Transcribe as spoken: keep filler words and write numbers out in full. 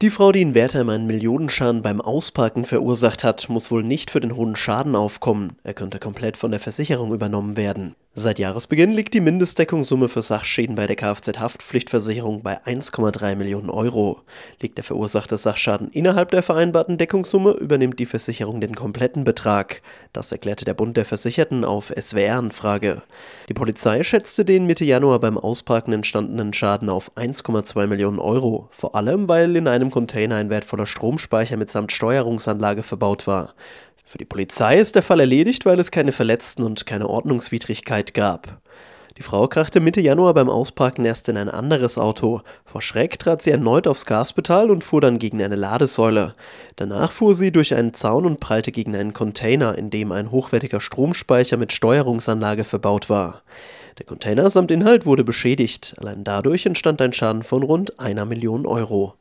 Die Frau, die in Wertheim einen Millionenschaden beim Ausparken verursacht hat, muss wohl nicht für den hohen Schaden aufkommen. Er könnte komplett von der Versicherung übernommen werden. Seit Jahresbeginn liegt die Mindestdeckungssumme für Sachschäden bei der Kfz-Haftpflichtversicherung bei eins Komma drei Millionen Euro. Liegt der verursachte Sachschaden innerhalb der vereinbarten Deckungssumme, übernimmt die Versicherung den kompletten Betrag. Das erklärte der Bund der Versicherten auf S W R-Anfrage. Die Polizei schätzte den Mitte Januar beim Ausparken entstandenen Schaden auf eins Komma zwei Millionen Euro. Vor allem, weil in einem Container ein wertvoller Stromspeicher mitsamt Steuerungsanlage verbaut war. Für die Polizei ist der Fall erledigt, weil es keine Verletzten und keine Ordnungswidrigkeit gab. Die Frau krachte Mitte Januar beim Ausparken erst in ein anderes Auto. Vor Schreck trat sie erneut aufs Gaspedal und fuhr dann gegen eine Ladesäule. Danach fuhr sie durch einen Zaun und prallte gegen einen Container, in dem ein hochwertiger Stromspeicher mit Steuerungsanlage verbaut war. Der Container samt Inhalt wurde beschädigt. Allein dadurch entstand ein Schaden von rund einer Million Euro.